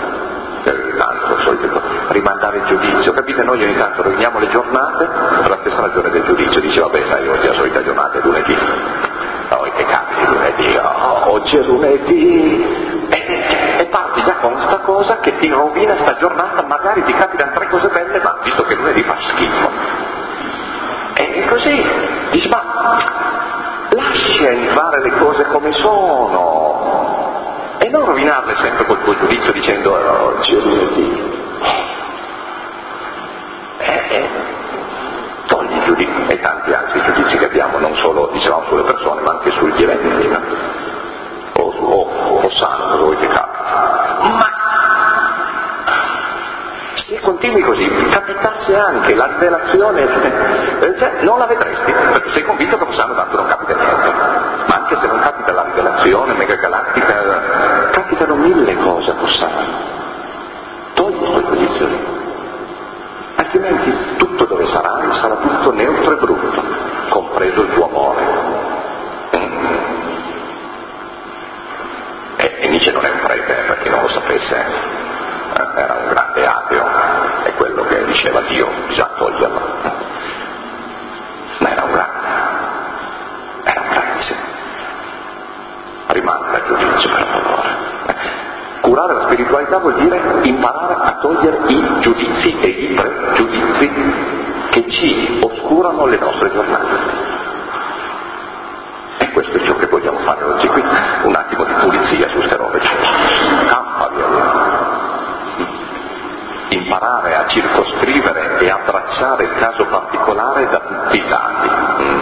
S1: Rimandare il giudizio, capite? Noi ogni tanto roviniamo le giornate per la stessa ragione del giudizio, dice vabbè sai oggi è la solita giornata, è lunedì, oh, che cazzo è lunedì, oggi è lunedì, e parti già con sta cosa che ti rovina sta giornata, magari ti capitano 3 cose belle, ma visto che lunedì fa schifo, e così dici ma lascia entrare le cose come sono e non rovinarle sempre col tuo giudizio dicendo oggi è lunedì. Togli i giudizi e tanti altri giudizi che abbiamo, non solo dicevamo sulle persone ma anche sugli eventi, no? o sanno voi che capita. Ma se continui così capitasse anche la rivelazione, non la vedresti, perché sei convinto che Fossano tanto non capita niente. Ma anche se non capita la rivelazione megagalattica, capitano 1000 cose a Fossano. Togli i tuoi giudizi lì, altrimenti tutto dove sarai sarà tutto neutro e brutto, compreso il tuo amore. E Nietzsche non è un prete, per chi non lo sapesse, era un grande ateo, è quello che diceva Dio, bisogna toglierlo. Ma era un grande, sì. Rimanga il giudizio, per favore. Curare la spiritualità vuol dire imparare a togliere i giudizi e i pregiudizi che ci oscurano le nostre giornate. E questo è ciò che vogliamo fare oggi qui, un attimo di pulizia su ste robe. Campa via lì. Imparare a circoscrivere e abbracciare il caso particolare da tutti i lati.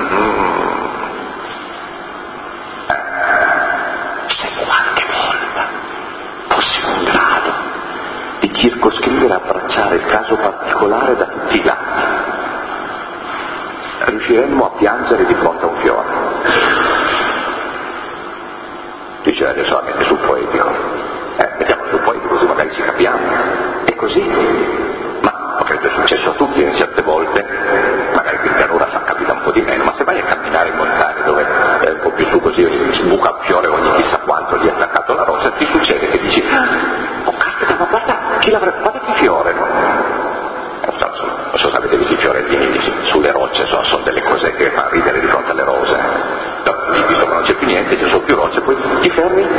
S1: Se qualche volta fossimo in grado di circoscrivere e abbracciare il caso particolare da tutti i lati, riusciremmo a piangere di fronte a un fiore. Dice adesso la mette sul poetico, mettiamo sul poetico così magari ci capiamo, è così, ma credo è successo a tutti in certe volte, magari qui in pianura capita un po' di meno, ma se vai a camminare in montagna sbuca un fiore ogni chissà quanto lì attaccato alla roccia, ti succede che dici oh caspita, ma guarda che fiore, no? Non so se avete visto i fiorellini sulle rocce, sono delle cose che fanno ridere di fronte alle rose, però lì visto che non c'è più niente, ci sono più rocce, poi ti fermi,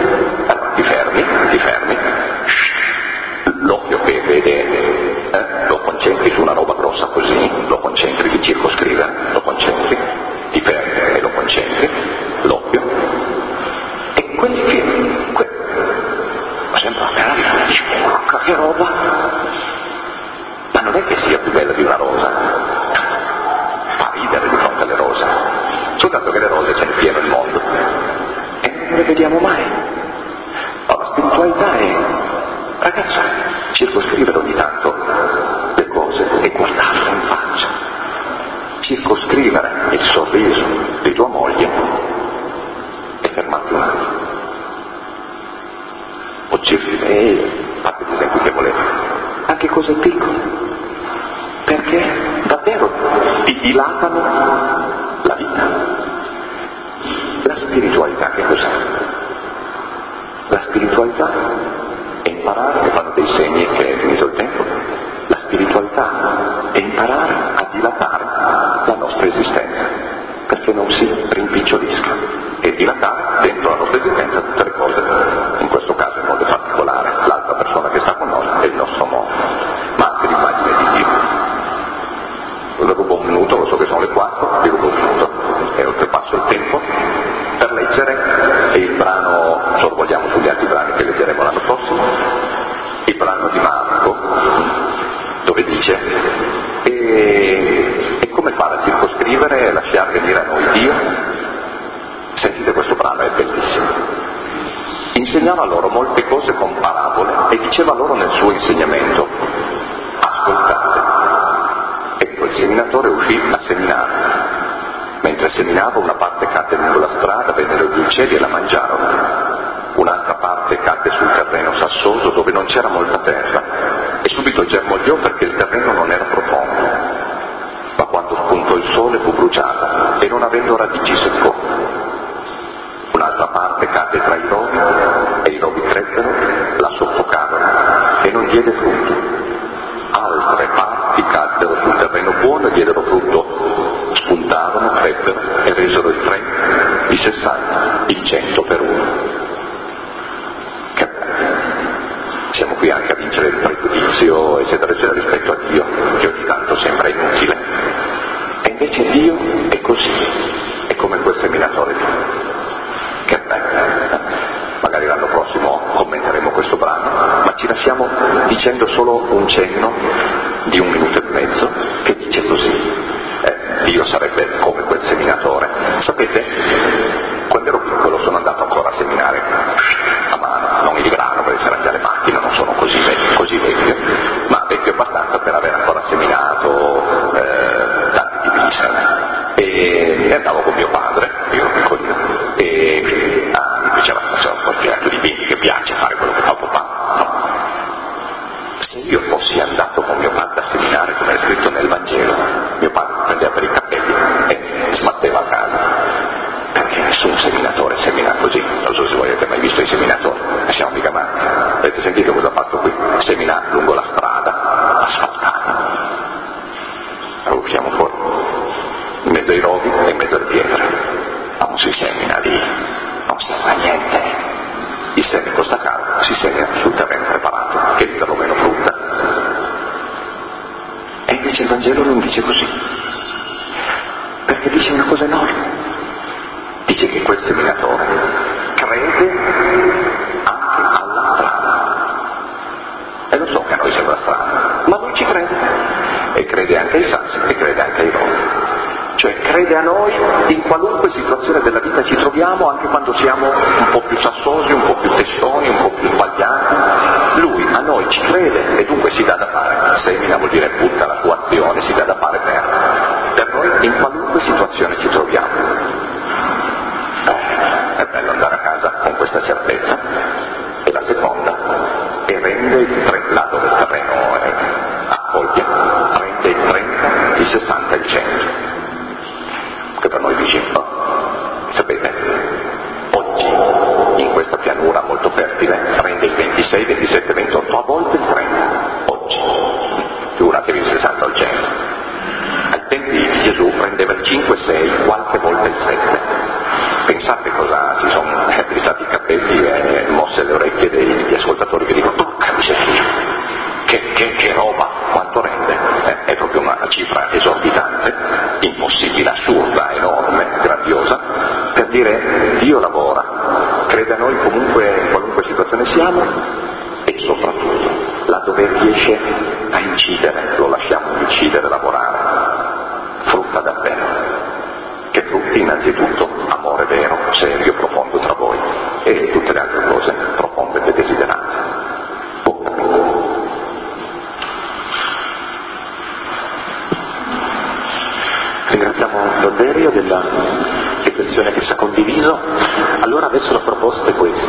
S1: l'occhio che vede lo concentri su una roba grossa così, lo concentri di circoscrivere, lo concentri, ti fermi e lo concentri, l'occhio, e sembra meraviglioso, dici, che roba, ma non è che sia più bella di una rosa, fa ridere di fronte alle rose, soltanto che le rose ce ne pieno il mondo e non le vediamo mai. La spiritualità è, ragazzo, circoscrivere ogni tanto le cose e guardarle in faccia, circoscrivere il sorriso di tua moglie e fermarti un attimo, o fate gli esempi che volete, anche cose piccole, perché davvero ti dilatano la vita. La spiritualità che cos'è? La spiritualità è imparare, che fanno dei segni che è finito il tempo, la spiritualità è imparare a dilatare la nostra esistenza perché non si rimpicciolisca, e dilatare dentro la nostra esistenza tutte le cose, in questo caso in modo particolare l'altra persona che sta con noi e il nostro mondo, ma anche l'immagine di Dio. Vi rubo un minuto, lo so che sono le 4, vi rubo un minuto e oltrepasso il tempo per leggere il brano, sorvoliamo sugli altri brani che leggeremo l'anno prossimo, il brano di Marco, dove dice e come fare a circoscrivere e lasciar venire a noi Dio? Sentite, questo brano è bellissimo. Insegnava loro molte cose con parabole e diceva loro nel suo insegnamento: ascoltate. Ecco, il seminatore uscì a seminare. Mentre seminava, una parte cadde lungo la strada, vennero gli uccelli e la mangiarono. Un'altra parte cadde sul terreno sassoso dove non c'era molta terra e subito germogliò perché il terreno non era profondo. Ma quando spuntò il sole fu bruciata e non avendo radici seccò. Un'altra parte cadde tra i rovi e i rovi crebbero, la soffocarono e non diede frutto. Altre parti caddero sul terreno buono e diedero frutto, spuntarono, crebbero e resero il 30, il 60, il 100 per uno. Che bello! Siamo qui anche a vincere il pregiudizio eccetera eccetera rispetto a Dio, che ogni tanto sembra inutile, e invece Dio è così, è come quel seminatore lì. Che bello! Magari l'anno prossimo commenteremo questo brano, ma ci lasciamo dicendo solo un cenno di 1 minuto e mezzo che dice così. Dio sarebbe come quel seminatore. Sapete, quando ero piccolo sono andato ancora a seminare a mano, non il grano perché c'erano già le macchine, non sono così vecchio, ma vecchio abbastanza per aver ancora seminato tanti tipi di seme. E andavo con mio padre, io ero piccolino, e mi piaceva, sono un po' pieno di bimbi che piace fare quello che fa papà, no? Se io fossi andato con mio padre a seminare come è scritto nel Vangelo, mio padre mi prendeva per i capelli e sbatteva a casa, perché nessun seminatore semina così. Non so se voi avete mai visto i seminatori, ne siamo mica male. Avete sentito cosa ha fatto qui? Semina lungo la strada asfaltata, lo usciamo fuori in mezzo ai rovi e in mezzo alle pietre, ma non si semina lì, non serve a niente. Il seme costa caro, si semina sul terreno preparato, che perlomeno frutta. E invece il Vangelo non dice così, perché dice una cosa enorme. Dice che quel seminatore crede anche alla strada. E lo so che a noi sembra strano, ma lui ci crede. E crede anche ai sassi e crede anche ai rovi. Cioè crede a noi in qualunque situazione della vita ci troviamo, anche quando siamo un po' più sassosi, un po' più testoni, un po' più sbagliati. Lui a noi ci crede e dunque si dà da fare. Semina vuol dire butta la tua azione, si dà da fare per noi in qualunque situazione ci troviamo. È bello andare a casa con questa certezza. E la seconda, e rende il là dove il terreno accoglie, rende il 30, il 60 e il 100. Che per noi dice, sapete, oggi, in questa pianura molto fertile, prende il 26, 27, 28, a volte il 30, oggi, figuratevi il 60 o il 100. Ai tempi di Gesù prendeva il 5, 6, qualche volta il 7. Pensate cosa si sono stati i capelli e mosse le orecchie degli ascoltatori che dicono porca miseria, che roba, quanto rende? È proprio una cifra esorbitante, impossibile, assurda, enorme, grandiosa, per dire Dio lavora, crede a noi comunque in qualunque situazione siamo e soprattutto laddove riesce a incidere, lo lasciamo incidere, lavorare, frutta davvero, che frutti innanzitutto amore vero, serio, profondo tra voi e tutte le altre cose profonde e desiderate.
S4: Ringraziamo Don Derio della riflessione che ci ha condiviso. Allora adesso la proposta è questa.